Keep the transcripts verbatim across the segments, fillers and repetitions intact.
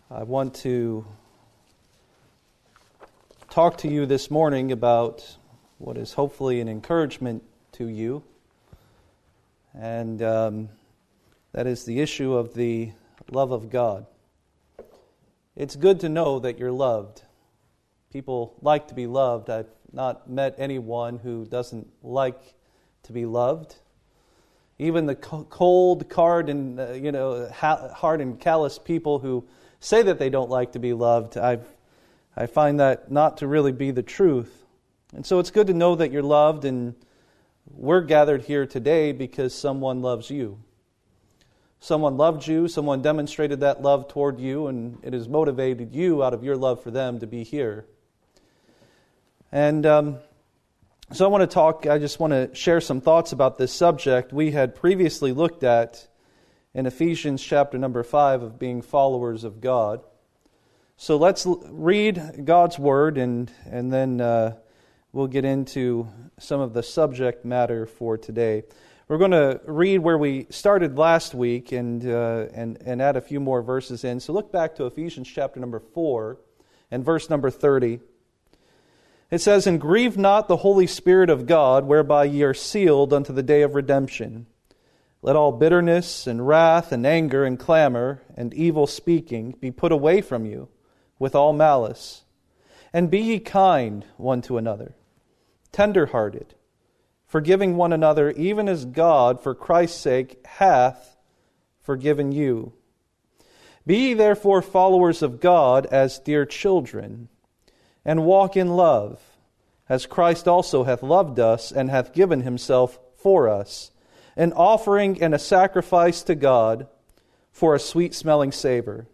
I want to talk to you this morning about what is hopefully an encouragement to you, and um, that is the issue of the love of God. It's good to know that you're loved. People like to be loved. I've not met anyone who doesn't like to be loved. Even the cold, hard, and uh, you know, hard and callous people who say that they don't like to be loved, I I find that not to really be the truth. And so it's good to know that you're loved, and we're gathered here today because someone loves you. Someone loved you, someone demonstrated that love toward you, and it has motivated you out of your love for them to be here. And um, so I want to talk, I just want to share some thoughts about this subject we had previously looked at in Ephesians chapter number five of being followers of God. So let's l- read God's Word, and, and then uh, we'll get into some of the subject matter for today. We're going to read where we started last week and, uh, and, and add a few more verses in. So look back to Ephesians chapter number four and verse number thirty. It says, "And grieve not the Holy Spirit of God, whereby ye are sealed unto the day of redemption. Let all bitterness and wrath and anger and clamor and evil speaking be put away from you with all malice. And be ye kind one to another, tender-hearted, forgiving one another, even as God, for Christ's sake, hath forgiven you. Be ye therefore followers of God as dear children, and walk in love, as Christ also hath loved us, and hath given himself for us, an offering and a sacrifice to God for a sweet-smelling savor.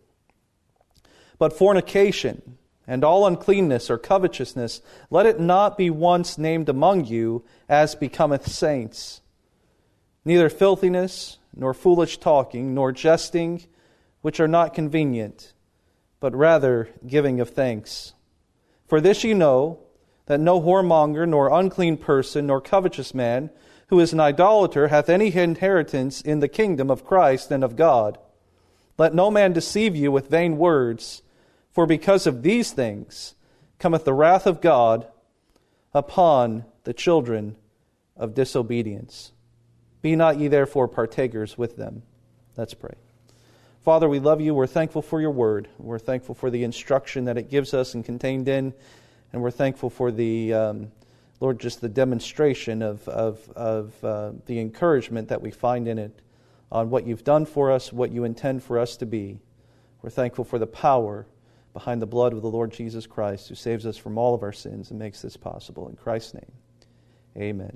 But fornication and all uncleanness or covetousness, let it not be once named among you, as becometh saints. Neither filthiness, nor foolish talking, nor jesting, which are not convenient, but rather giving of thanks. For this ye know, that no whoremonger, nor unclean person, nor covetous man, who is an idolater, hath any inheritance in the kingdom of Christ and of God. Let no man deceive you with vain words, for because of these things cometh the wrath of God upon the children of disobedience. Be not ye therefore partakers with them." Let's pray. Father, we love you. We're thankful for your word. We're thankful for the instruction that it gives us and contained in. And we're thankful for the, um, Lord, just the demonstration of, of, of uh, the encouragement that we find in it on what you've done for us, what you intend for us to be. We're thankful for the power behind the blood of the Lord Jesus Christ, who saves us from all of our sins and makes this possible. In Christ's name, amen.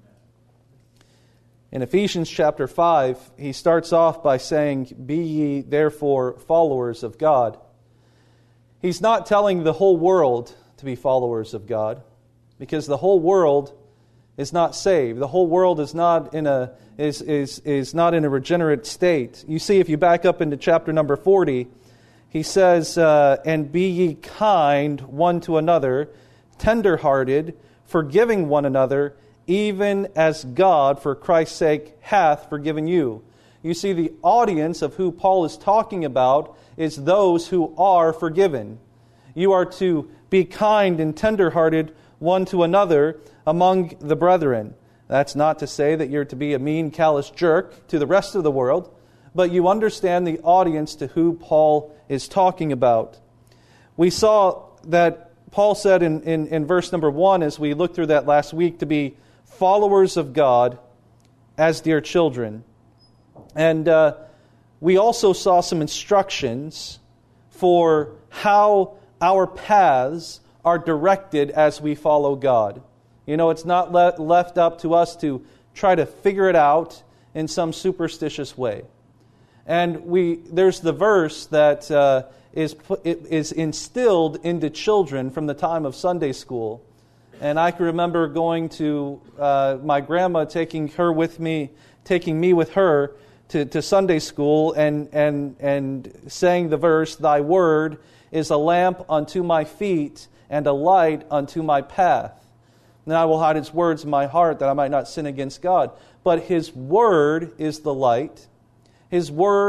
In Ephesians chapter five, he starts off by saying, "Be ye therefore followers of God." He's not telling the whole world to be followers of God, because the whole world is not saved. The whole world is not in a is is is not in a regenerate state. You see, if you back up into chapter number forty, he says, uh, "And be ye kind one to another, tender-hearted, forgiving one another, even as God, for Christ's sake, hath forgiven you." You see, the audience of who Paul is talking about is those who are forgiven. You are to be kind and tender-hearted one to another among the brethren. That's not to say that you're to be a mean, callous jerk to the rest of the world, but you understand the audience to who Paul is talking about. We saw that Paul said in, in, in verse number one, as we looked through that last week, to be followers of God as dear children. And uh, we also saw some instructions for how our paths are directed as we follow God. You know, it's not le- left up to us to try to figure it out in some superstitious way. And we there's the verse that uh, is put, it is instilled into children from the time of Sunday school. And I can remember going to uh, my grandma, taking her with me, taking me with her to, to Sunday school, and and and saying the verse, "Thy word is a lamp unto my feet and a light unto my path. And I will hide his words in my heart, that I might not sin against God." But his word is the light. His word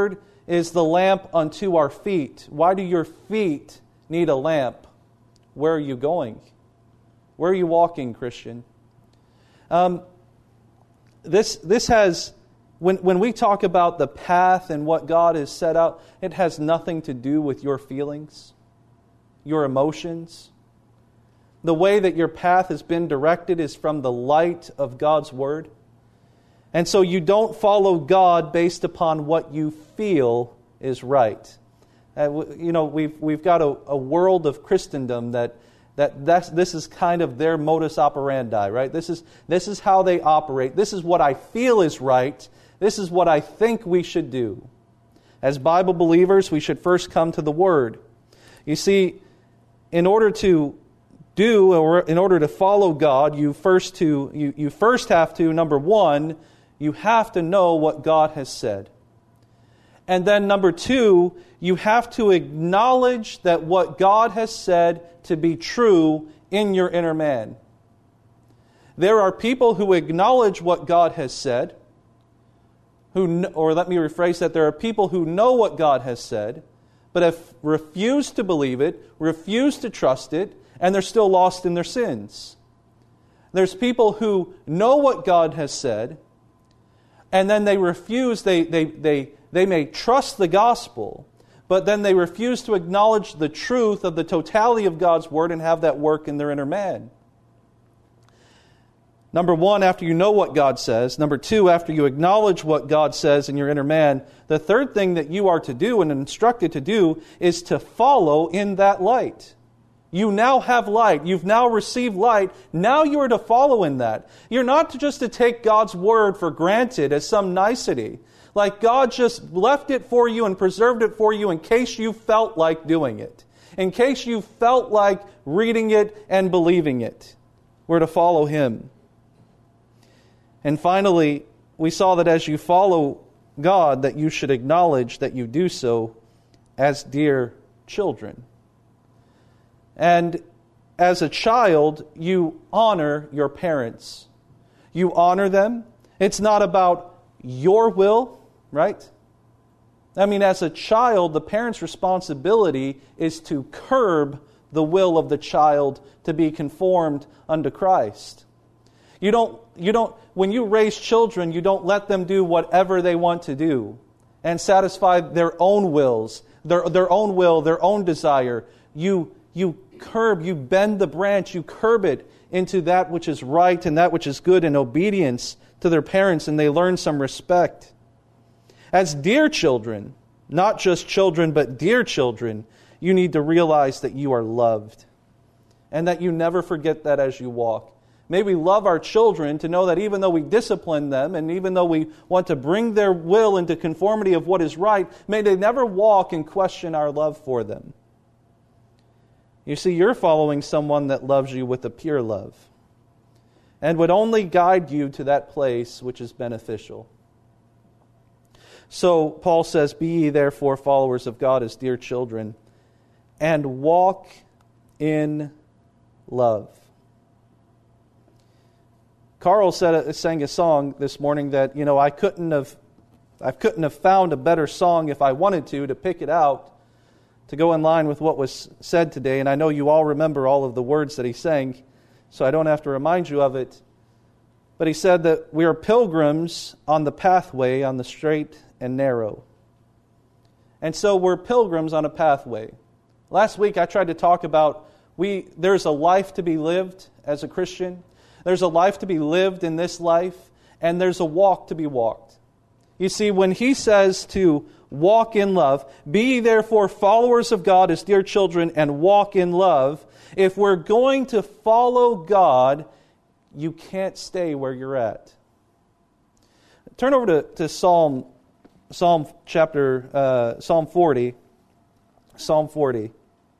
is the lamp unto our feet. Why do your feet need a lamp? Where are you going? Where are you walking, Christian? Um, this this has, when, when we talk about the path and what God has set out, it has nothing to do with your feelings, your emotions. The way that your path has been directed is from the light of God's Word. And so you don't follow God based upon what you feel is right. Uh, you know, we've we've got a, a world of Christendom that that that's, this is kind of their modus operandi, right? This is this is how they operate. This is what I feel is right. This is what I think we should do. As Bible believers, we should first come to the Word. You see, in order to do or in order to follow God, you first to you, you first have to, number one, you have to know what God has said. And then number two, you have to acknowledge that what God has said to be true in your inner man. There are people who acknowledge what God has said, who, or let me rephrase that, there are people who know what God has said, but have refused to believe it, refused to trust it, and they're still lost in their sins. There's people who know what God has said, and then they refuse, they, they, they, they may trust the gospel, but then they refuse to acknowledge the truth of the totality of God's Word and have that work in their inner man. Number one, after you know what God says. Number two, after you acknowledge what God says in your inner man. The third thing that you are to do and instructed to do is to follow in that light. You now have light. You've now received light. Now you are to follow in that. You're not just to take God's Word for granted as some nicety. Like God just left it for you and preserved it for you in case you felt like doing it. In case you felt like reading it and believing it. We're to follow Him. And finally, we saw that as you follow God, that you should acknowledge that you do so as dear children. And as a child, you honor your parents. You honor them. It's not about your will, right? I mean, as a child, the parent's responsibility is to curb the will of the child to be conformed unto Christ. You don't, you don't, when you raise children, you don't let them do whatever they want to do and satisfy their own wills, their, their own will, their own desire. You, you curb, you bend the branch, you curb it into that which is right and that which is good in obedience to their parents, and they learn some respect. As dear children, not just children, but dear children, you need to realize that you are loved and that you never forget that as you walk. May we love our children to know that even though we discipline them and even though we want to bring their will into conformity of what is right, may they never walk and question our love for them. You see, you're following someone that loves you with a pure love and would only guide you to that place which is beneficial. So Paul says, "Be ye therefore followers of God as dear children, and walk in love." Carl said, sang a song this morning that, you know, I couldn't have, I couldn't have found a better song if I wanted to, to pick it out, to go in line with what was said today. And I know you all remember all of the words that he sang, so I don't have to remind you of it. But he said that we are pilgrims on the pathway, on the straight and narrow. And so we're pilgrims on a pathway. Last week I tried to talk about we there's a life to be lived as a Christian. There's a life to be lived in this life, and there's a walk to be walked. You see, when he says to walk in love, "Be ye therefore followers of God as dear children, and walk in love," if we're going to follow God, you can't stay where you're at. Turn over to, to Psalm, Psalm chapter, uh, Psalm forty. Psalm forty.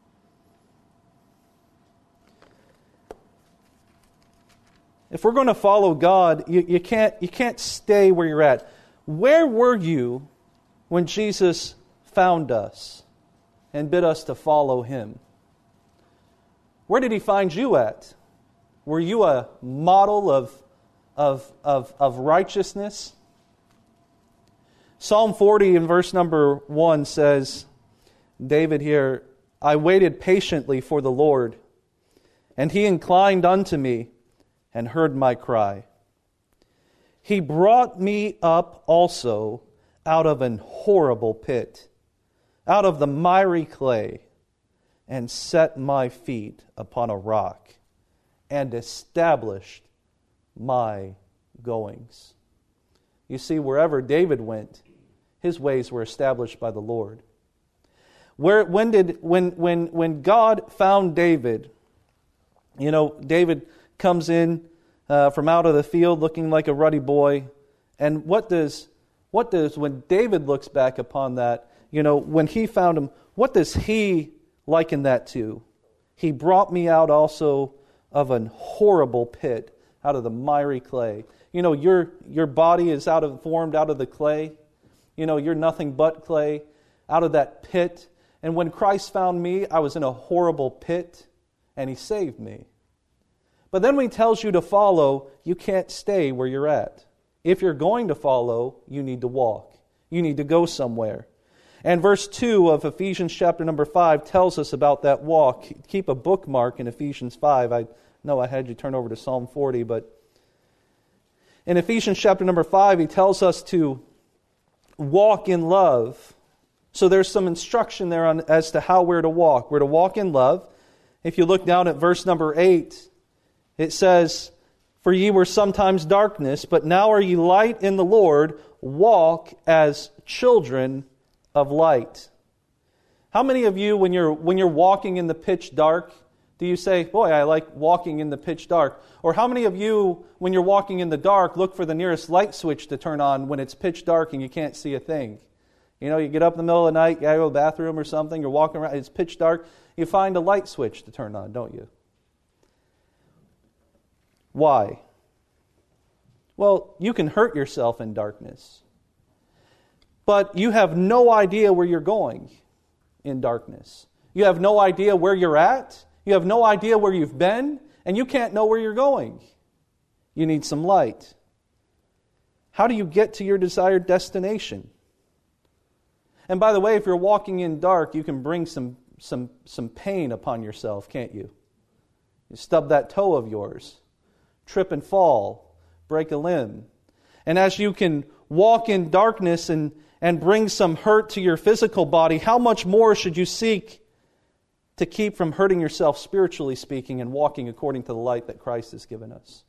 If we're going to follow God, you, you can't you can't stay where you're at. Where were you when Jesus found us and bid us to follow Him? Where did He find you at? Were you a model of, of, of, of righteousness? Psalm forty in verse number one says, David here, I waited patiently for the Lord, and He inclined unto me and heard my cry. He brought me up also out of an horrible pit, out of the miry clay, and set my feet upon a rock, and established my goings. You see, wherever David went, his ways were established by the Lord. Where when did when when when God found David, you know, David comes in uh, from out of the field looking like a ruddy boy, and what does what does when David looks back upon that, you know, when he found him, what does he liken that to? He brought me out also of an horrible pit, out of the miry clay. You know, your your body is out of formed out of the clay. You know, you're nothing but clay, out of that pit. And when Christ found me, I was in a horrible pit, and He saved me. But then when He tells you to follow, you can't stay where you're at. If you're going to follow, you need to walk. You need to go somewhere. And verse two of Ephesians chapter number five tells us about that walk. Keep a bookmark in Ephesians five. I know I had you turn over to Psalm forty, but in Ephesians chapter number five, he tells us to walk in love. So there's some instruction there on as to how we're to walk. We're to walk in love. If you look down at verse number eight, it says, For ye were sometimes darkness, but now are ye light in the Lord. Walk as children of light. How many of you, when you're when you're walking in the pitch dark, do you say, boy, I like walking in the pitch dark? Or how many of you, when you're walking in the dark, look for the nearest light switch to turn on when it's pitch dark and you can't see a thing? You know, you get up in the middle of the night, you gotta go to the bathroom or something, you're walking around, it's pitch dark, you find a light switch to turn on, don't you? Why? Well, you can hurt yourself in darkness. But you have no idea where you're going in darkness. You have no idea where you're at. You have no idea where you've been. And you can't know where you're going. You need some light. How do you get to your desired destination? And by the way, if you're walking in dark, you can bring some, some, some pain upon yourself, can't you? You stub that toe of yours, trip and fall, break a limb. And as you can walk in darkness and, and bring some hurt to your physical body, how much more should you seek to keep from hurting yourself spiritually speaking and walking according to the light that Christ has given us?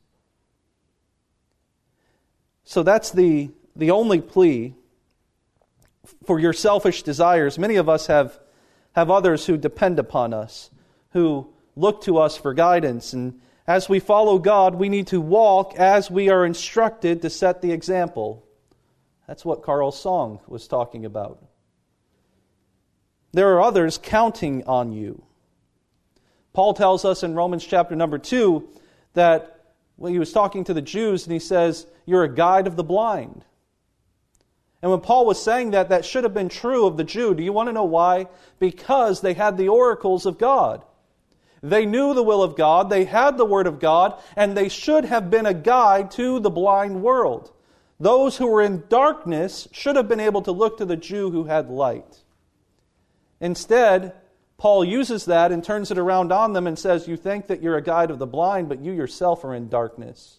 So that's the, the only plea for your selfish desires. Many of us have, have others who depend upon us, who look to us for guidance. And as we follow God, we need to walk as we are instructed to set the example. That's what Carl's song was talking about. There are others counting on you. Paul tells us in Romans chapter number two that when he was talking to the Jews and he says, you're a guide of the blind. And when Paul was saying that, that should have been true of the Jew. Do you want to know why? Because they had the oracles of God. They knew the will of God, they had the Word of God, and they should have been a guide to the blind world. Those who were in darkness should have been able to look to the Jew who had light. Instead, Paul uses that and turns it around on them and says, you think that you're a guide of the blind, but you yourself are in darkness.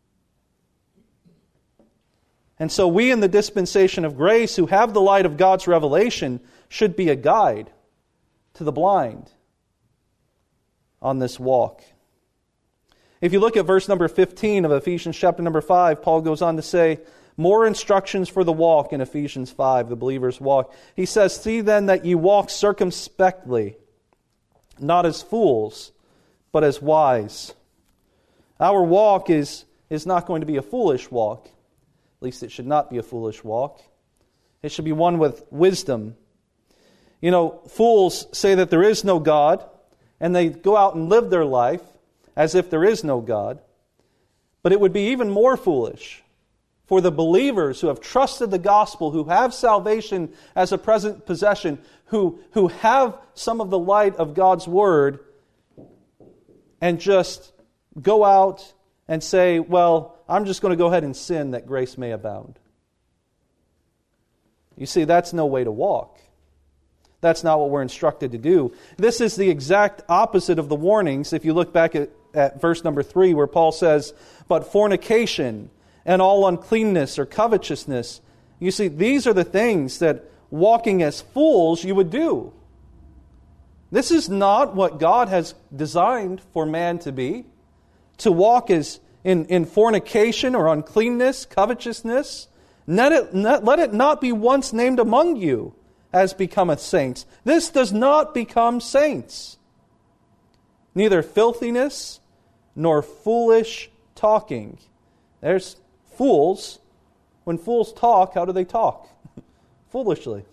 And so we in the dispensation of grace who have the light of God's revelation should be a guide to the blind on this walk. If you look at verse number fifteen of Ephesians chapter number five, Paul goes on to say, more instructions for the walk in Ephesians five, the believer's walk. He says, see then that ye walk circumspectly, not as fools, but as wise. Our walk is, is not going to be a foolish walk. At least it should not be a foolish walk. It should be one with wisdom. You know, fools say that there is no God, and they go out and live their life as if there is no God. But it would be even more foolish for the believers who have trusted the gospel, who have salvation as a present possession, who, who have some of the light of God's Word, and just go out and say, well, I'm just going to go ahead and sin that grace may abound. You see, that's no way to walk. That's not what we're instructed to do. This is the exact opposite of the warnings. If you look back at, at verse number three, where Paul says, but fornication and all uncleanness or covetousness. You see, these are the things that walking as fools you would do. This is not what God has designed for man to be. To walk as in, in fornication or uncleanness, covetousness. Let it, not, let it not be once named among you as becometh saints. This does not become saints. Neither filthiness nor foolish talking. There's fools. When fools talk, how do they talk? Foolishly.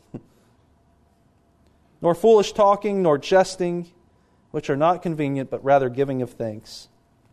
Nor foolish talking, nor jesting, which are not convenient, but rather giving of thanks.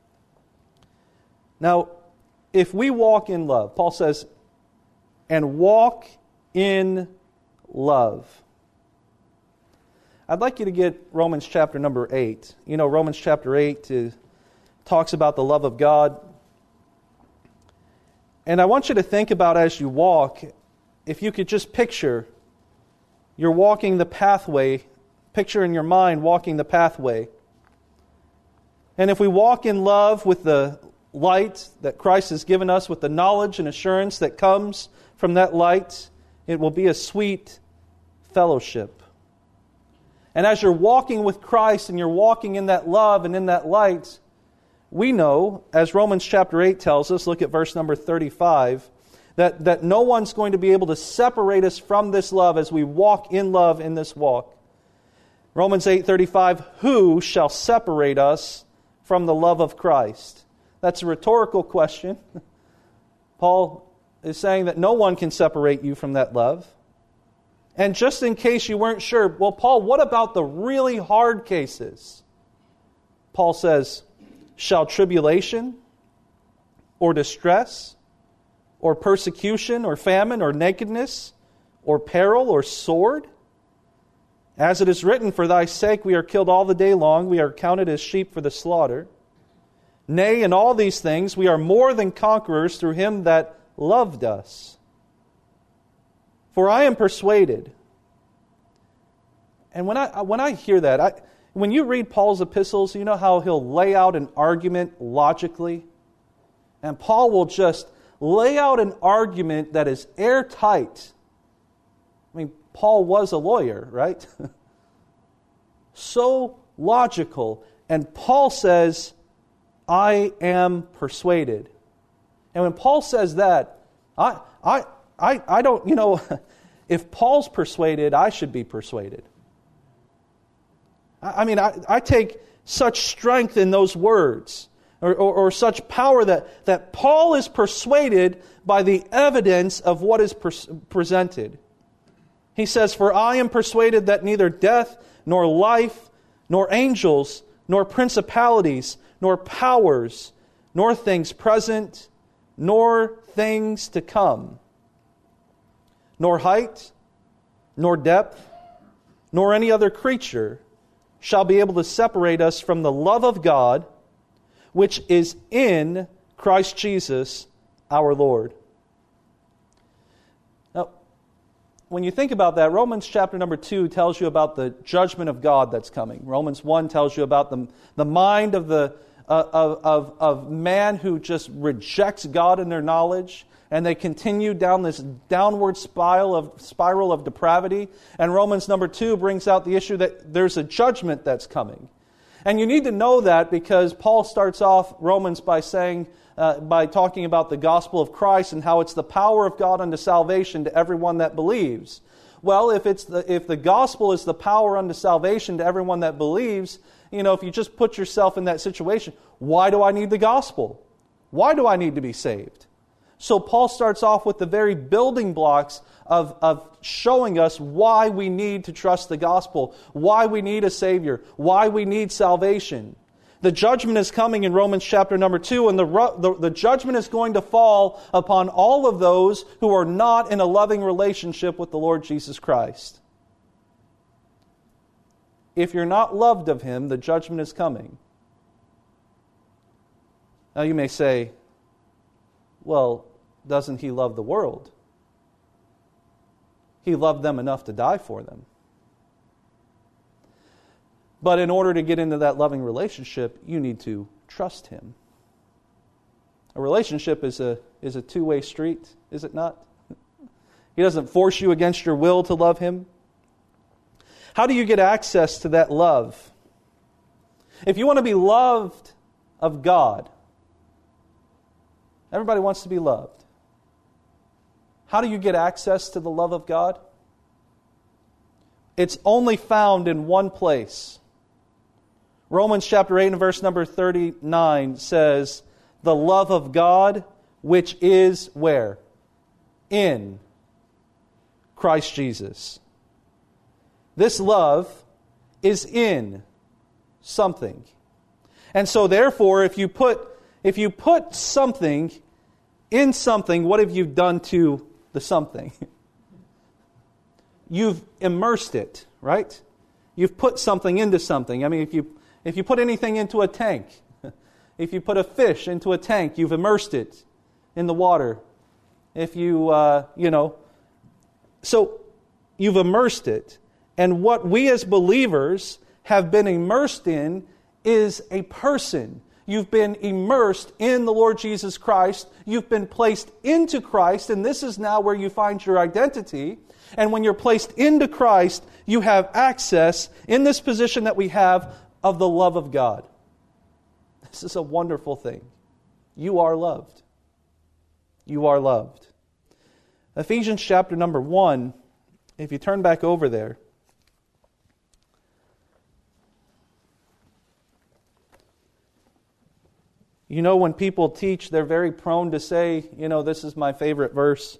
Now, if we walk in love, Paul says, and walk in love. I'd like you to get Romans chapter number eight. You know, Romans chapter eight is, talks about the love of God. And I want you to think about as you walk, if you could just picture you're walking the pathway, picture in your mind walking the pathway. And if we walk in love with the light that Christ has given us, with the knowledge and assurance that comes from that light, it will be a sweet fellowship. And as you're walking with Christ and you're walking in that love and in that light, we know, as Romans chapter eight tells us, look at verse number thirty-five, that, that no one's going to be able to separate us from this love as we walk in love in this walk. Romans eight thirty-five, who shall separate us from the love of Christ? That's a rhetorical question. Paul is saying that no one can separate you from that love. And just in case you weren't sure, well, Paul, what about the really hard cases? Paul says, shall tribulation or distress or persecution or famine or nakedness or peril or sword? As it is written, for thy sake we are killed all the day long, we are counted as sheep for the slaughter. Nay, in all these things we are more than conquerors through him that loved us. For I am persuaded. And when I when I hear that, I, when you read Paul's epistles, you know how he'll lay out an argument logically? And Paul will just lay out an argument that is airtight. I mean, Paul was a lawyer, right? So logical. And Paul says, I am persuaded. And when Paul says that, I I I, I don't, you know, if Paul's persuaded, I should be persuaded. I, I mean, I, I take such strength in those words, or, or, or such power that, that Paul is persuaded by the evidence of what is pres- presented. He says, for I am persuaded that neither death, nor life, nor angels, nor principalities, nor powers, nor things present, nor things to come, nor height, nor depth, nor any other creature shall be able to separate us from the love of God, which is in Christ Jesus our Lord. Now, when you think about that, Romans chapter number two tells you about the judgment of God that's coming. Romans one tells you about the, the mind of the uh, of, of, of man who just rejects God in their knowledge, and they continue down this downward spiral of spiral of depravity. And Romans number two brings out the issue that there's a judgment that's coming. And you need to know that because Paul starts off Romans by saying, uh, by talking about the gospel of Christ and how it's the power of God unto salvation to everyone that believes. Well, if it's the if the gospel is the power unto salvation to everyone that believes, you know, if you just put yourself in that situation, why do I need the gospel? Why do I need to be saved? So Paul starts off with the very building blocks of, of showing us why we need to trust the gospel, why we need a Savior, why we need salvation. The judgment is coming in Romans chapter number two, and the, the, the judgment is going to fall upon all of those who are not in a loving relationship with the Lord Jesus Christ. If you're not loved of Him, the judgment is coming. Now you may say, well, doesn't He love the world? He loved them enough to die for them. But in order to get into that loving relationship, you need to trust Him. A relationship is a is a two-way street, is it not? He doesn't force you against your will to love Him. How do you get access to that love? If you want to be loved of God, everybody wants to be loved. How do you get access to the love of God? It's only found in one place. Romans chapter eight and verse number thirty-nine says, the love of God, which is where? In Christ Jesus. This love is in something. And so therefore, if you put if you put something in something, what have you done to the something? You've immersed it, right? You've put something into something. I mean, if you if you put anything into a tank, if you put a fish into a tank, you've immersed it in the water. If you, uh, you know, so you've immersed it. And what we as believers have been immersed in is a person. You've been immersed in the Lord Jesus Christ. You've been placed into Christ, and this is now where you find your identity. And when you're placed into Christ, you have access in this position that we have of the love of God. This is a wonderful thing. You are loved. You are loved. Ephesians chapter number one, if you turn back over there, you know, when people teach, they're very prone to say, you know, this is my favorite verse.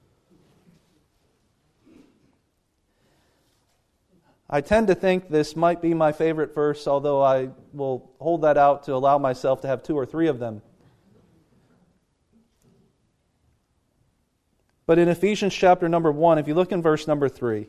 I tend to think this might be my favorite verse, although I will hold that out to allow myself to have two or three of them. But in Ephesians chapter number one, if you look in verse number three,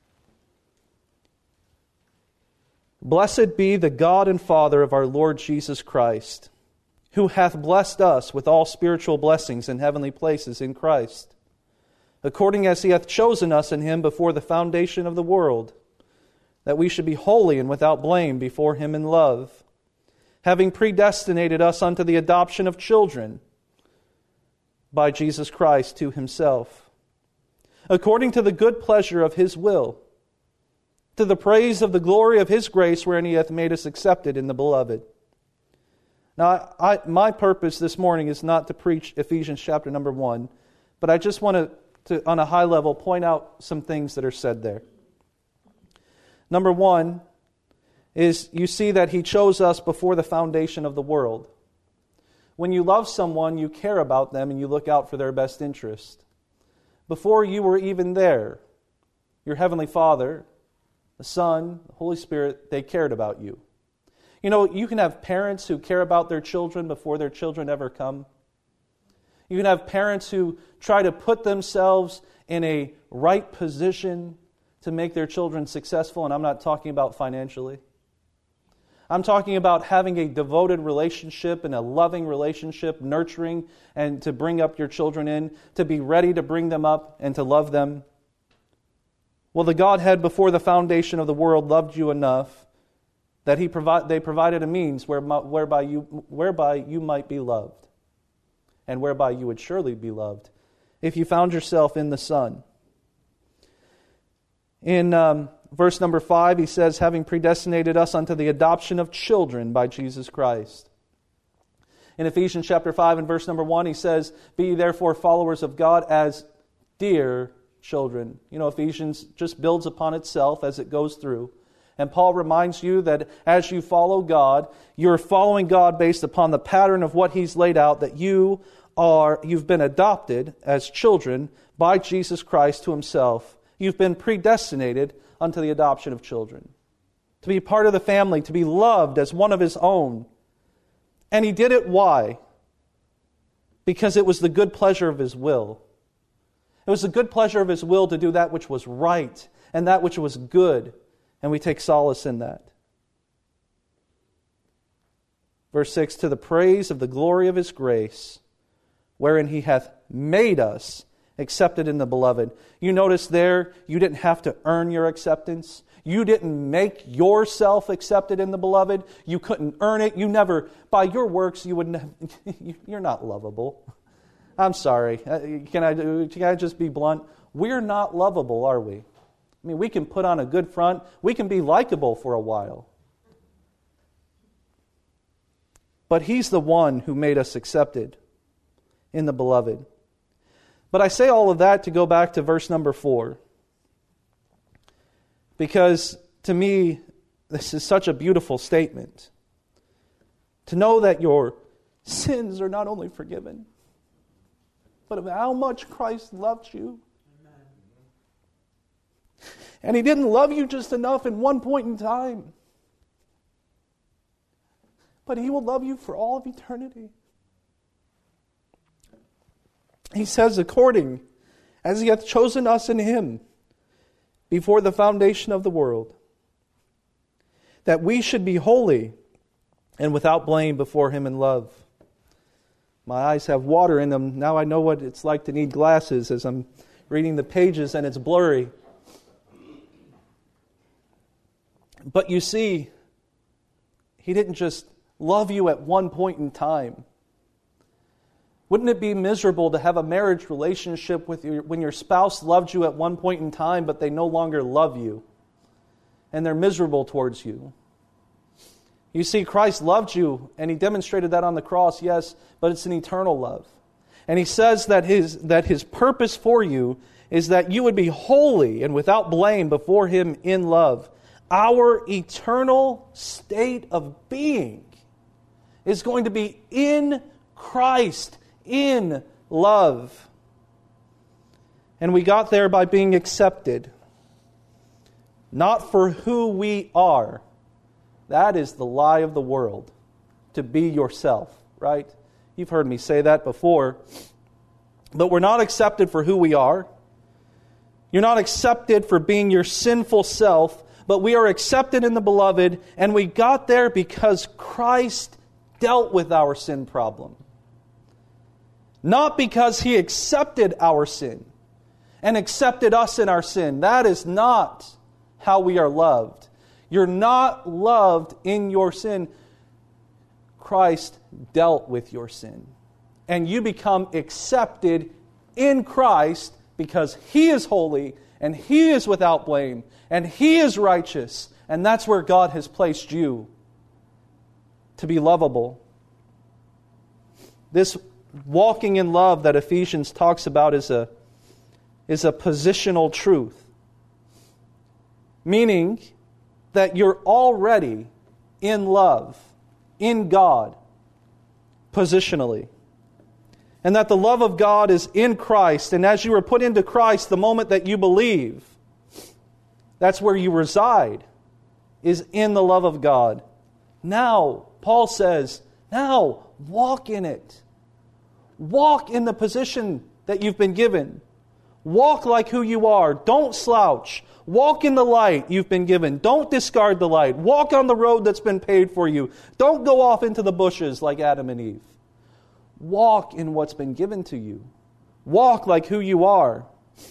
blessed be the God and Father of our Lord Jesus Christ, who hath blessed us with all spiritual blessings in heavenly places in Christ, according as He hath chosen us in Him before the foundation of the world, that we should be holy and without blame before Him in love, having predestinated us unto the adoption of children by Jesus Christ to Himself, according to the good pleasure of His will, to the praise of the glory of His grace, wherein He hath made us accepted in the Beloved. Now, I, my purpose this morning is not to preach Ephesians chapter number one, but I just want to, to, on a high level, point out some things that are said there. Number one is you see that He chose us before the foundation of the world. When you love someone, you care about them and you look out for their best interest. Before you were even there, your Heavenly Father, the Son, the Holy Spirit, they cared about you. You know, you can have parents who care about their children before their children ever come. You can have parents who try to put themselves in a right position to make their children successful, and I'm not talking about financially. I'm talking about having a devoted relationship and a loving relationship, nurturing and to bring up your children in, to be ready to bring them up and to love them. Well, the Godhead before the foundation of the world loved you enough that He provi- they provided a means whereby, whereby, you, whereby you might be loved, and whereby you would surely be loved if you found yourself in the Son. In um, verse number five, he says, having predestinated us unto the adoption of children by Jesus Christ. In Ephesians chapter five and verse number one, he says, be ye therefore followers of God as dear children. You know, Ephesians just builds upon itself as it goes through. And Paul reminds you that as you follow God, you're following God based upon the pattern of what He's laid out, that you are, you've been adopted as children by Jesus Christ to Himself. You've been predestinated unto the adoption of children, to be part of the family, to be loved as one of His own. And He did it why? Because it was the good pleasure of His will. It was the good pleasure of His will to do that which was right and that which was good. And we take solace in that. Verse six, to the praise of the glory of His grace, wherein He hath made us accepted in the beloved. You notice there, you didn't have to earn your acceptance. You didn't make yourself accepted in the beloved. You couldn't earn it. You never, by your works, you wouldn't. You're not lovable. I'm sorry. Can I, can I just be blunt? We're not lovable, are we? I mean, we can put on a good front. We can be likable for a while. But He's the one who made us accepted in the beloved. But I say all of that to go back to verse number four. Because to me, this is such a beautiful statement. To know that your sins are not only forgiven, but of how much Christ loved you. Amen. And He didn't love you just enough in one point in time, but He will love you for all of eternity. He says, according as He hath chosen us in Him before the foundation of the world, that we should be holy and without blame before Him in love. My eyes have water in them. Now I know what it's like to need glasses as I'm reading the pages and it's blurry. But you see, He didn't just love you at one point in time. Wouldn't it be miserable to have a marriage relationship with your, when your spouse loved you at one point in time, but they no longer love you, and they're miserable towards you? You see, Christ loved you, and He demonstrated that on the cross, yes, but it's an eternal love. And He says that His, that His purpose for you is that you would be holy and without blame before Him in love. Our eternal state of being is going to be in Christ, in love. And we got there by being accepted. Not for who we are. That is the lie of the world. To be yourself, right? You've heard me say that before. But we're not accepted for who we are. You're not accepted for being your sinful self, but we are accepted in the beloved, and we got there because Christ dealt with our sin problem. Not because He accepted our sin and accepted us in our sin. That is not how we are loved. You're not loved in your sin. Christ dealt with your sin. And you become accepted in Christ because He is holy and He is without blame and He is righteous. And that's where God has placed you, to be lovable. This walking in love that Ephesians talks about is a, is a positional truth. Meaning that you're already in love, in God, positionally. And that the love of God is in Christ. And as you are put into Christ, the moment that you believe, that's where you reside, is in the love of God. Now, Paul says, now walk in it. Walk in the position that you've been given. Walk like who you are. Don't slouch. Walk in the light you've been given. Don't discard the light. Walk on the road that's been paved for you. Don't go off into the bushes like Adam and Eve. Walk in what's been given to you. Walk like who you are.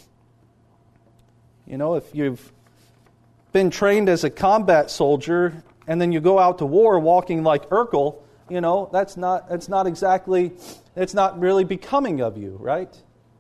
You know, if you've been trained as a combat soldier and then you go out to war walking like Urkel, you know, that's not that's not exactly, it's not really becoming of you, right?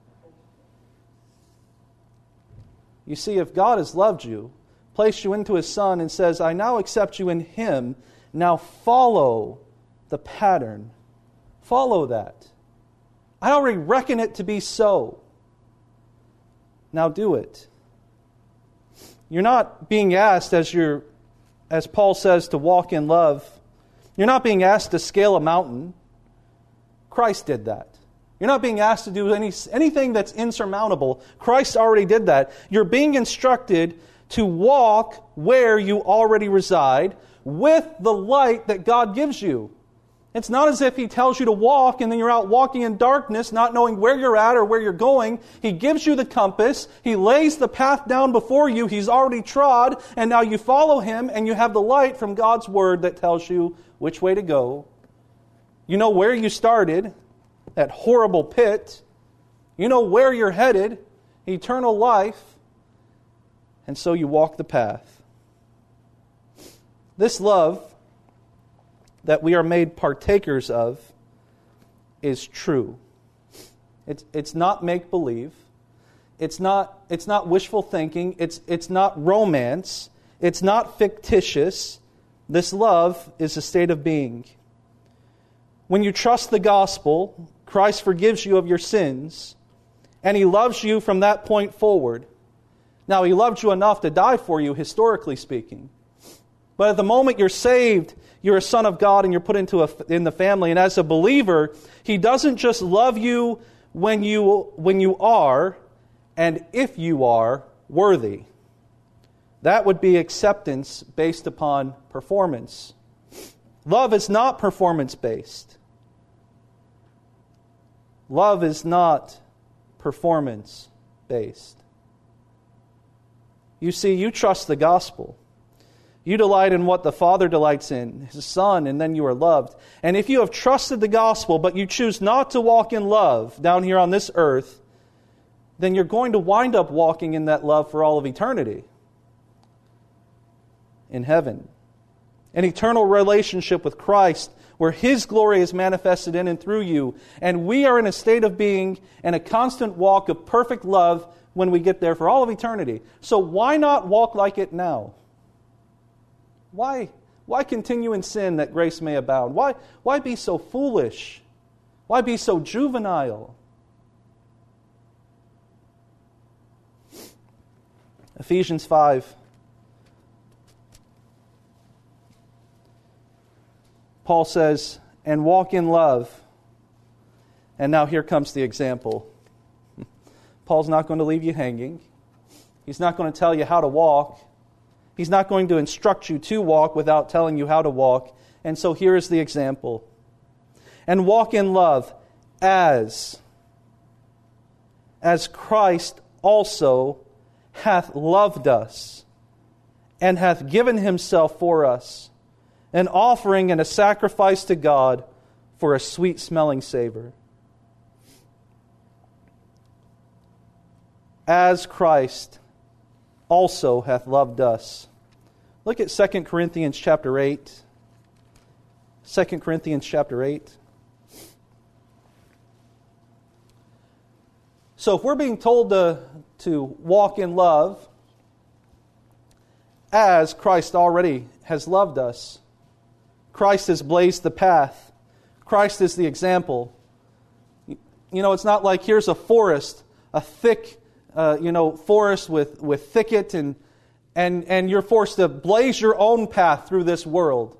You see, if God has loved you, placed you into His Son, and says, I now accept you in Him, now follow the pattern. Follow that. I already reckon it to be so. Now do it. You're not being asked, as you're, as Paul says, to walk in love. You're not being asked to scale a mountain. Christ did that. You're not being asked to do any anything that's insurmountable. Christ already did that. You're being instructed to walk where you already reside with the light that God gives you. It's not as if He tells you to walk and then you're out walking in darkness, not knowing where you're at or where you're going. He gives you the compass. He lays the path down before you. He's already trod, and now you follow Him and you have the light from God's Word that tells you which way to go. You know where you started, that horrible pit. You You know where you're headed, eternal life, and so you walk the path. This love that we are made partakers of is true. It's, it's not make-believe. It's not, it's not wishful thinking. It's, it's not romance. It's not fictitious. This love is a state of being. When you trust the gospel, Christ forgives you of your sins, and He loves you from that point forward. Now, He loved you enough to die for you, historically speaking. But at the moment you're saved, you're a son of God and you're put into a, in the family. And as a believer, He doesn't just love you when you, when you are, and if you are, worthy. That would be acceptance based upon performance. Love is not performance-based. Love is not performance-based. You see, you trust the gospel. You delight in what the Father delights in, His Son, and then you are loved. And if you have trusted the gospel, but you choose not to walk in love down here on this earth, then you're going to wind up walking in that love for all of eternity in heaven. An eternal relationship with Christ where His glory is manifested in and through you. And we are in a state of being and a constant walk of perfect love when we get there for all of eternity. So why not walk like it now? Why, why continue in sin that grace may abound? Why, why be so foolish? Why be so juvenile? Ephesians five. Paul says, and walk in love. And now here comes the example. Paul's not going to leave you hanging. He's not going to tell you how to walk. He's not going to instruct you to walk without telling you how to walk. And so here is the example. And walk in love as, as Christ also hath loved us and hath given Himself for us, an offering and a sacrifice to God for a sweet-smelling savor. As Christ also hath loved us. Look at Second Corinthians chapter eight. Second Corinthians chapter eight. So if we're being told to, to walk in love as Christ already has loved us, Christ has blazed the path. Christ is the example. You know, it's not like here's a forest, a thick, uh, you know, forest with, with thicket, and, and, and you're forced to blaze your own path through this world.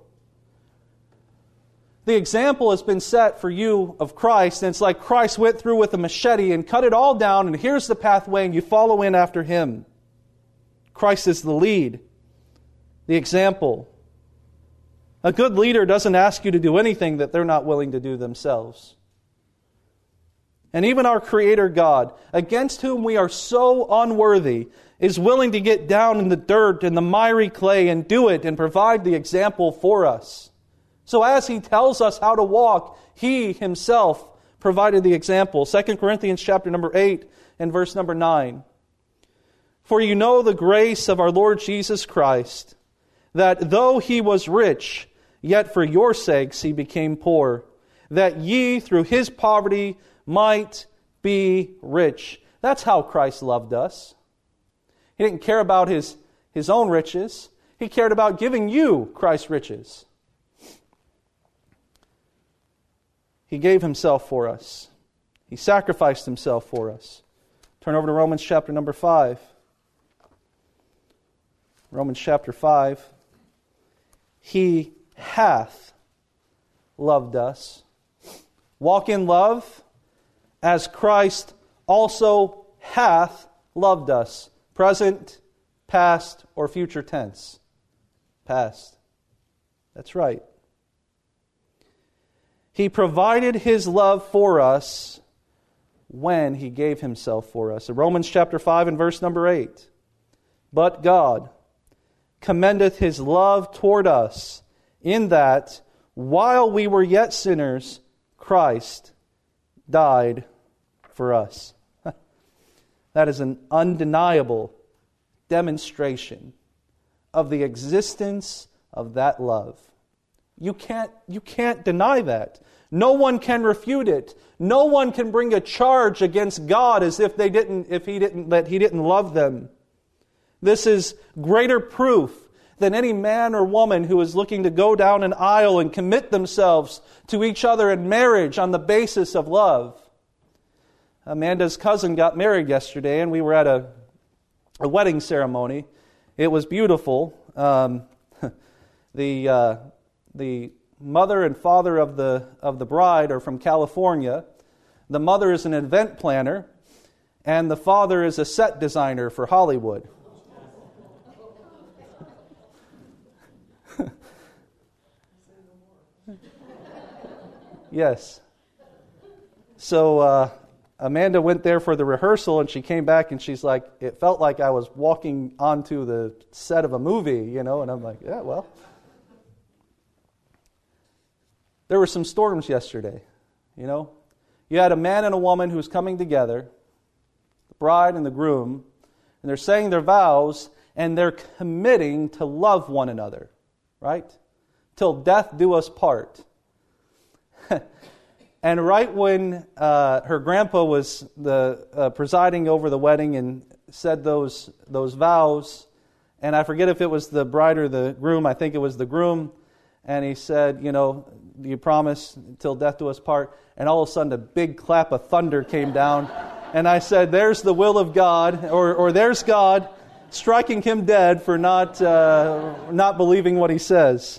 The example has been set for you of Christ, and it's like Christ went through with a machete and cut it all down, and here's the pathway, and you follow in after Him. Christ is the lead, the example. A good leader doesn't ask you to do anything that they're not willing to do themselves. And even our Creator God, against whom we are so unworthy, is willing to get down in the dirt and the miry clay and do it and provide the example for us. So as He tells us how to walk, He Himself provided the example. Second Corinthians chapter number eight and verse number nine. For you know the grace of our Lord Jesus Christ, that though He was rich, yet for your sakes He became poor, that ye through His poverty might be rich. That's how Christ loved us. He didn't care about His, his own riches. He cared about giving you Christ's riches. He gave Himself for us. He sacrificed Himself for us. Turn over to Romans chapter number five. Romans chapter five. He hath loved us. Walk in love as Christ also hath loved us. Present, past, or future tense? Past. That's right. He provided His love for us when He gave Himself for us. In Romans chapter five and verse number eight. But God commendeth His love toward us, in that, while we were yet sinners, Christ died for us. That is an undeniable demonstration of the existence of that love. You can't, you can't deny that. No one can refute it. No one can bring a charge against God as if they didn't, if He didn't, that He didn't love them. This is greater proof than any man or woman who is looking to go down an aisle and commit themselves to each other in marriage on the basis of love. Amanda's cousin got married yesterday, and we were at a, a wedding ceremony. It was beautiful. Um, the uh, the mother and father of the of the bride are from California. The mother is an event planner, and the father is a set designer for Hollywood. Yes. So uh, Amanda went there for the rehearsal, and she came back, and she's like, it felt like I was walking onto the set of a movie, you know, and I'm like, yeah, well. There were some storms yesterday, you know. You had a man and a woman who's coming together, the bride and the groom, and they're saying their vows, and they're committing to love one another, right? Till death do us part. And right when uh, her grandpa was the uh, presiding over the wedding and said those those vows, and I forget if it was the bride or the groom, I think it was the groom, and he said, you know, do you promise till death do us part? And all of a sudden a big clap of thunder came down, and I said, there's the will of God, or or there's God striking him dead for not uh, not believing what he says.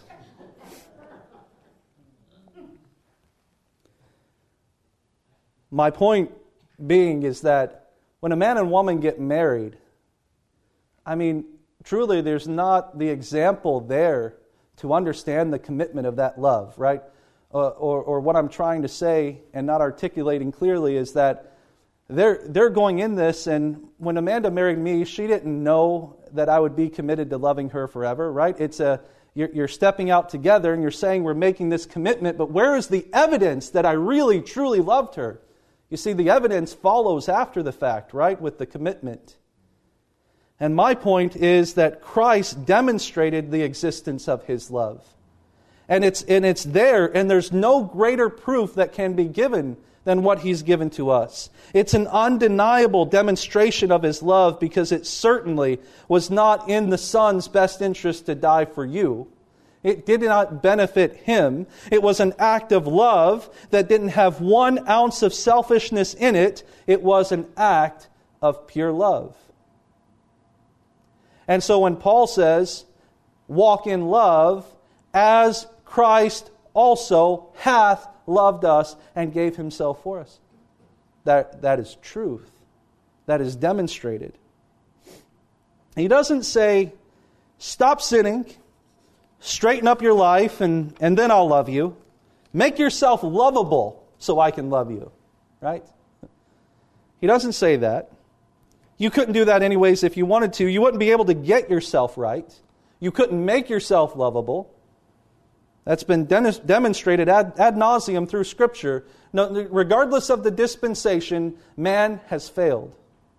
My point being is that when a man and woman get married, I mean, truly there's not the example there to understand the commitment of that love, right? Uh, or, or what I'm trying to say and not articulating clearly is that they're, they're going in this, and when Amanda married me, she didn't know that I would be committed to loving her forever, right? It's a you're, you're stepping out together and you're saying we're making this commitment, but where is the evidence that I really, truly loved her? You see, the evidence follows after the fact, right, with the commitment. And my point is that Christ demonstrated the existence of His love. And it's, and it's there, and there's no greater proof that can be given than what He's given to us. It's an undeniable demonstration of His love because it certainly was not in the Son's best interest to die for you. It did not benefit Him. It was an act of love that didn't have one ounce of selfishness in it. It was an act of pure love. And so when Paul says, walk in love, as Christ also hath loved us and gave Himself for us. That, that is truth. That is demonstrated. He doesn't say, stop sinning, straighten up your life, and, and then I'll love you. Make yourself lovable so I can love you. Right? He doesn't say that. You couldn't do that anyways if you wanted to. You wouldn't be able to get yourself right. You couldn't make yourself lovable. That's been de- demonstrated ad, ad nauseum through Scripture. No, regardless of the dispensation, man has failed.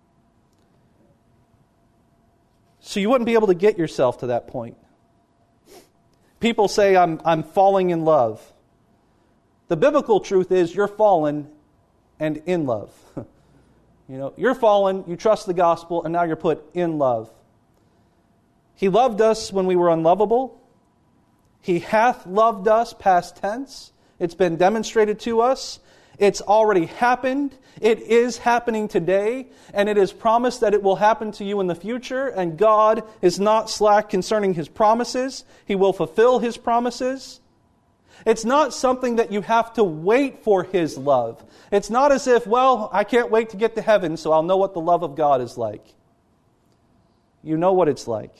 So you wouldn't be able to get yourself to that point. People say, I'm, I'm falling in love. The biblical truth is you're fallen and in love. You know, you're fallen, you trust the gospel, and now you're put in love. He loved us when we were unlovable. He hath loved us, past tense. It's been demonstrated to us. It's already happened. It is happening today, and it is promised that it will happen to you in the future, and God is not slack concerning His promises. He will fulfill His promises. It's not something that you have to wait for His love. It's not as if, well, I can't wait to get to heaven, so I'll know what the love of God is like. You know what it's like.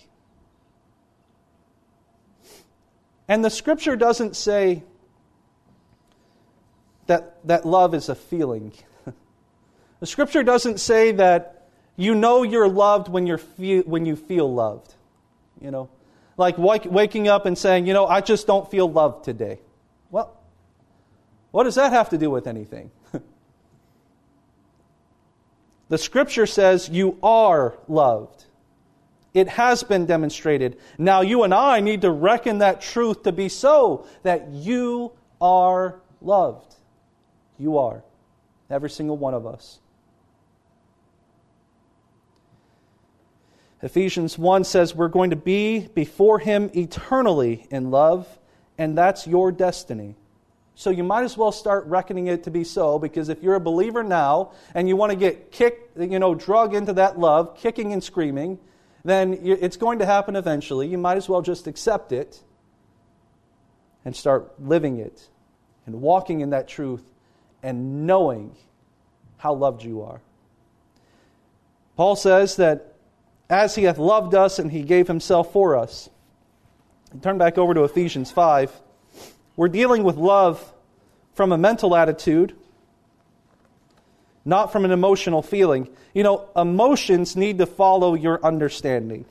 And the Scripture doesn't say that, that love is a feeling. The Scripture doesn't say that you know you're loved when you're fe- when you feel loved. You know, like wake, waking up and saying, you know, I just don't feel loved today. Well, what does that have to do with anything? The Scripture says you are loved. It has been demonstrated. Now you and I need to reckon that truth to be so, that you are loved. You are. Every single one of us. Ephesians one says we're going to be before Him eternally in love, and that's your destiny. So you might as well start reckoning it to be so, because if you're a believer now and you want to get kicked, you know, drug into that love, kicking and screaming, then it's going to happen eventually. You might as well just accept it and start living it and walking in that truth and knowing how loved you are. Paul says that as He hath loved us and He gave Himself for us. Turn back over to Ephesians five. We're dealing with love from a mental attitude, not from an emotional feeling. You know, emotions need to follow your understanding,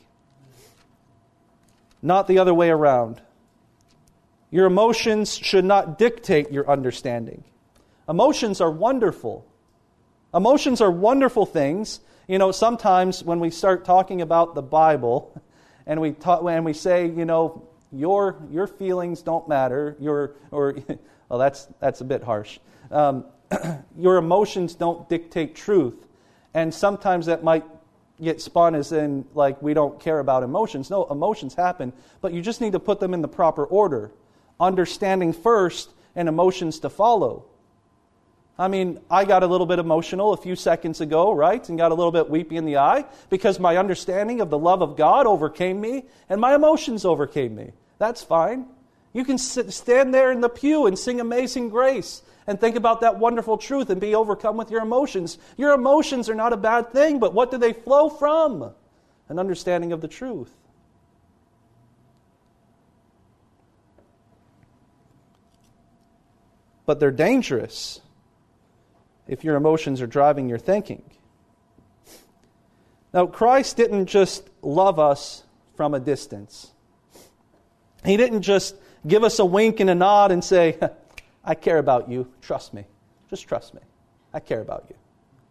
not the other way around. Your emotions should not dictate your understanding. Emotions are wonderful. Emotions are wonderful things. You know, sometimes when we start talking about the Bible and we talk, and we say, you know, your your feelings don't matter, your or well, that's that's a bit harsh. Um, your emotions don't dictate truth, and sometimes that might get spun as in like we don't care about emotions. No, emotions happen, but you just need to put them in the proper order, understanding first and emotions to follow. I mean, I got a little bit emotional a few seconds ago, right? And got a little bit weepy in the eye because my understanding of the love of God overcame me and my emotions overcame me. That's fine. You can sit, stand there in the pew and sing Amazing Grace and think about that wonderful truth and be overcome with your emotions. Your emotions are not a bad thing, but what do they flow from? An understanding of the truth. But they're dangerous if your emotions are driving your thinking. Now, Christ didn't just love us from a distance. He didn't just give us a wink and a nod and say, I care about you, trust me. Just trust me. I care about you.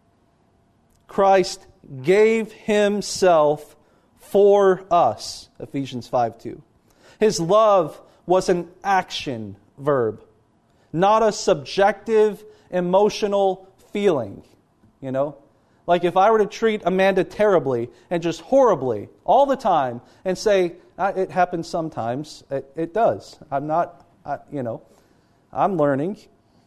Christ gave Himself for us, Ephesians five two. His love was an action verb, not a subjective emotional feeling, you know? Like if I were to treat Amanda terribly and just horribly all the time and say, uh, it happens sometimes, it, it does. I'm not, I, you know, I'm learning.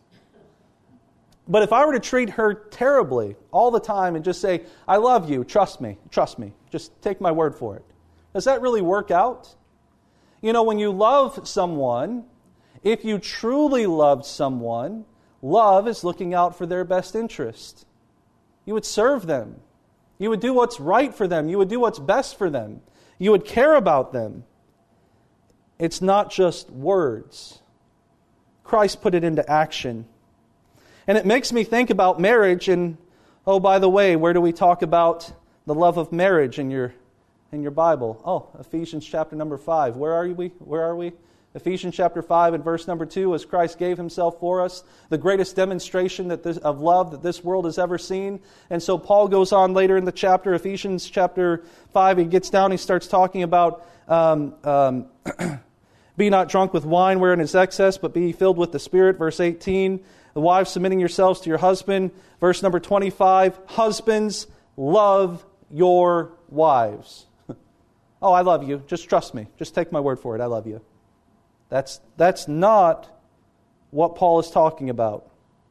But if I were to treat her terribly all the time and just say, I love you, trust me, trust me, just take my word for it, does that really work out? You know, when you love someone, if you truly loved someone, love is looking out for their best interest. You would serve them. You would do what's right for them. You would do what's best for them. You would care about them. It's not just words. Christ put it into action. And it makes me think about marriage. And, oh, by the way, where do we talk about the love of marriage in your in your Bible? Oh, Ephesians chapter number five. Where are we? Where are we? Ephesians chapter five and verse number two, as Christ gave Himself for us, the greatest demonstration that this, of love that this world has ever seen. And so Paul goes on later in the chapter, Ephesians chapter five, he gets down, he starts talking about, um, um, be not drunk with wine wherein is excess, but be filled with the Spirit. Verse eighteen, the wives submitting yourselves to your husband. Verse number twenty-five, husbands, love your wives. Oh, I love you. Just trust me. Just take my word for it. I love you. That's, that's not what Paul is talking about.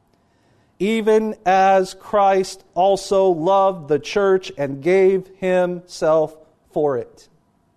Even as Christ also loved the church and gave Himself for it.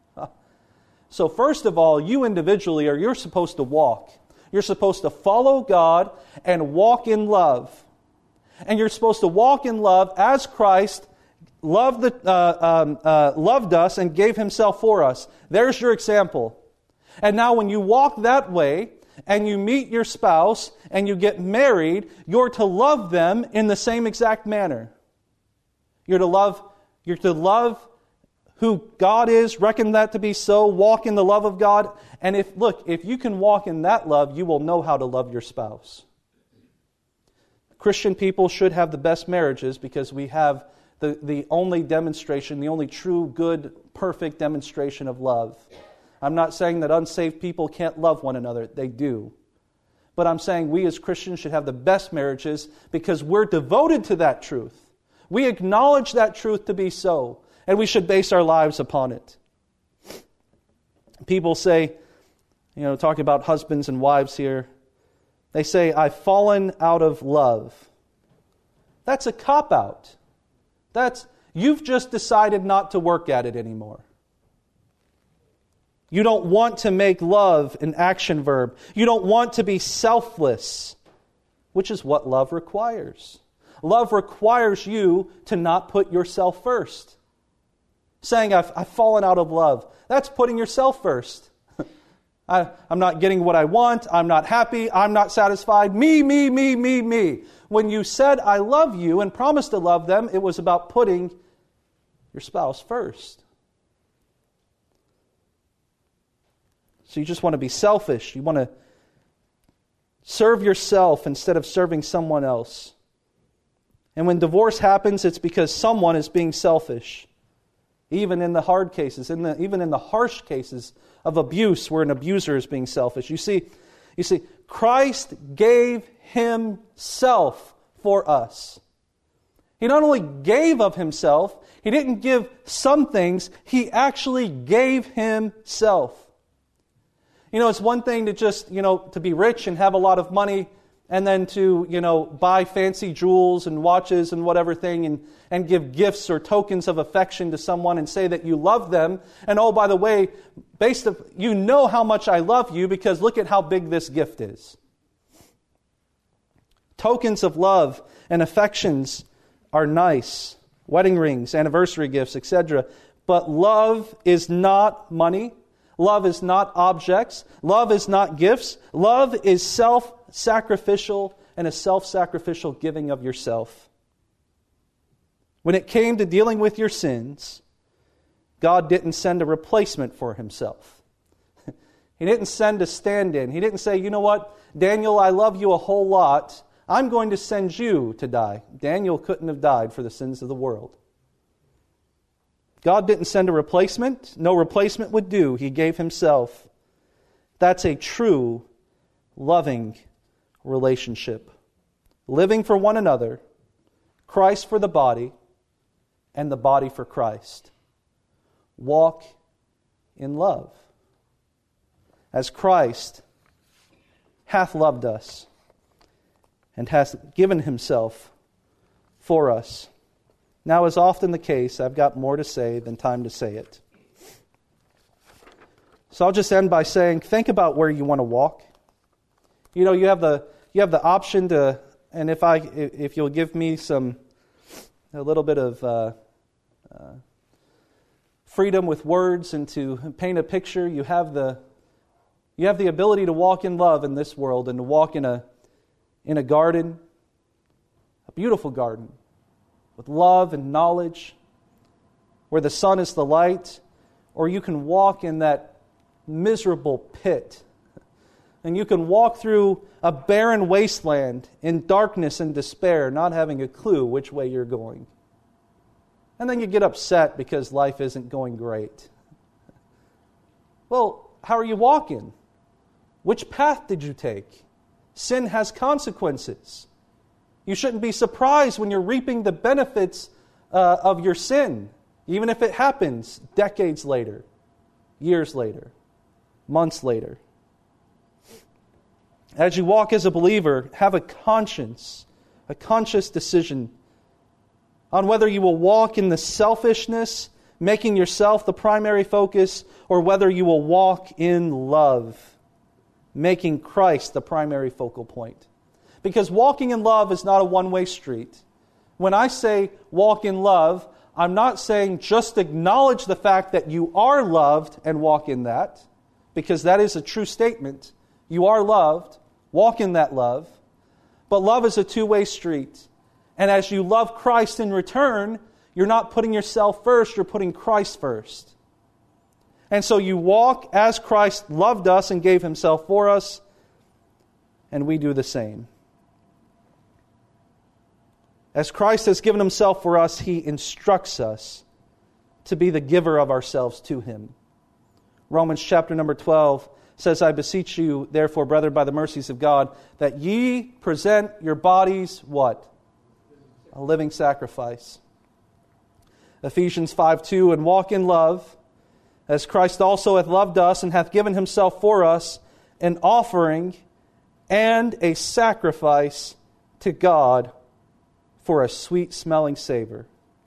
So first of all, you individually are you're supposed to walk. You're supposed to follow God and walk in love. And you're supposed to walk in love as Christ loved, the, uh, um, uh, loved us and gave Himself for us. There's your example. And now when you walk that way and you meet your spouse and you get married, you're to love them in the same exact manner. You're to love, you're to love who God is, reckon that to be so, walk in the love of God. And if, look, if you can walk in that love, you will know how to love your spouse. Christian people should have the best marriages because we have the, the only demonstration, the only true, good, perfect demonstration of love. I'm not saying that unsaved people can't love one another. They do. But I'm saying we as Christians should have the best marriages because we're devoted to that truth. We acknowledge that truth to be so, and we should base our lives upon it. People say, you know, talking about husbands and wives here, they say, I've fallen out of love. That's a cop-out. That's, you've just decided not to work at it anymore. You don't want to make love an action verb. You don't want to be selfless, which is what love requires. Love requires you to not put yourself first. Saying, I've, I've fallen out of love. That's putting yourself first. I, I'm not getting what I want. I'm not happy. I'm not satisfied. Me, me, me, me, me. When you said, I love you and promised to love them, it was about putting your spouse first. So you just want to be selfish. You want to serve yourself instead of serving someone else. And when divorce happens, it's because someone is being selfish. Even in the hard cases, in the, even in the harsh cases of abuse where an abuser is being selfish. You see, you see, Christ gave Himself for us. He not only gave of Himself, He didn't give some things, He actually gave Himself. You know, it's one thing to just, you know, to be rich and have a lot of money and then to, you know, buy fancy jewels and watches and whatever thing and, and give gifts or tokens of affection to someone and say that you love them. And oh, by the way, based on, you know how much I love you because look at how big this gift is. Tokens of love and affections are nice. Wedding rings, anniversary gifts, et cetera. But love is not money. Love is not objects. Love is not gifts. Love is self-sacrificial and a self-sacrificial giving of yourself. When it came to dealing with your sins, God didn't send a replacement for Himself. He didn't send a stand-in. He didn't say, you know what, Daniel, I love you a whole lot. I'm going to send you to die. Daniel couldn't have died for the sins of the world. God didn't send a replacement. No replacement would do. He gave Himself. That's a true, loving relationship. Living for one another, Christ for the body, and the body for Christ. Walk in love. As Christ hath loved us and hath given Himself for us. Now, as often the case, I've got more to say than time to say it. So I'll just end by saying, think about where you want to walk. You know, you have the you have the option to, and if I if you'll give me some a little bit of uh, uh, freedom with words and to paint a picture, you have the you have the ability to walk in love in this world and to walk in a in a garden, a beautiful garden, with love and knowledge, where the sun is the light, or you can walk in that miserable pit. And you can walk through a barren wasteland in darkness and despair, not having a clue which way you're going. And then you get upset because life isn't going great. Well, how are you walking? Which path did you take? Sin has consequences. You shouldn't be surprised when you're reaping the benefits uh, of your sin, even if it happens decades later, years later, months later. As you walk as a believer, have a conscience, a conscious decision on whether you will walk in the selfishness, making yourself the primary focus, or whether you will walk in love, making Christ the primary focal point. Because walking in love is not a one-way street. When I say walk in love, I'm not saying just acknowledge the fact that you are loved and walk in that, because that is a true statement. You are loved. Walk in that love. But love is a two-way street. And as you love Christ in return, you're not putting yourself first, you're putting Christ first. And so you walk as Christ loved us and gave Himself for us, and we do the same. As Christ has given himself for us, he instructs us to be the giver of ourselves to him. Romans chapter number twelve says, I beseech you, therefore, brethren, by the mercies of God, that ye present your bodies, what? A living sacrifice. Ephesians five two, and walk in love, as Christ also hath loved us, and hath given himself for us, an offering and a sacrifice to God for a sweet-smelling savor.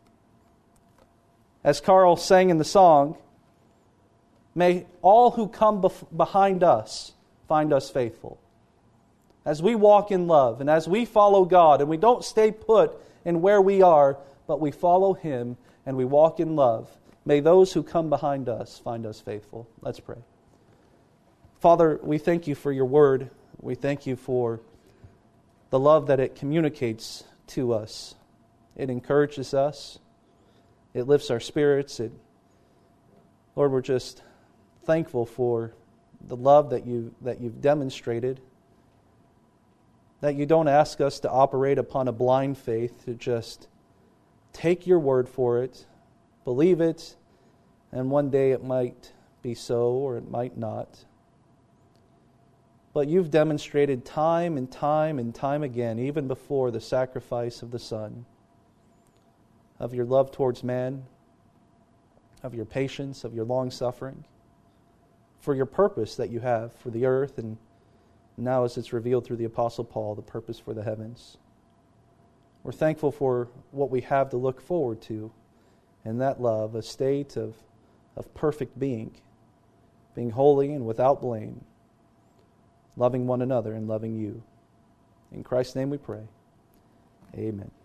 As Carl sang in the song, may all who come bef- behind us find us faithful. As we walk in love and as we follow God, and we don't stay put in where we are, but we follow him and we walk in love, may those who come behind us find us faithful. Let's pray. Father, we thank you for your word. We thank you for the love that it communicates to us. It encourages us. It lifts our spirits. It, Lord, we're just thankful for the love that you that you've demonstrated. That you don't ask us to operate upon a blind faith, to just take your word for it, believe it, and one day it might be so or it might not. But you've demonstrated time and time and time again, even before the sacrifice of the Son, of your love towards man, of your patience, of your long-suffering, for your purpose that you have for the earth, and now as it's revealed through the Apostle Paul, the purpose for the heavens. We're thankful for what we have to look forward to, and that love, a state of, of perfect being, being holy and without blame, loving one another and loving you. In Christ's name we pray. Amen.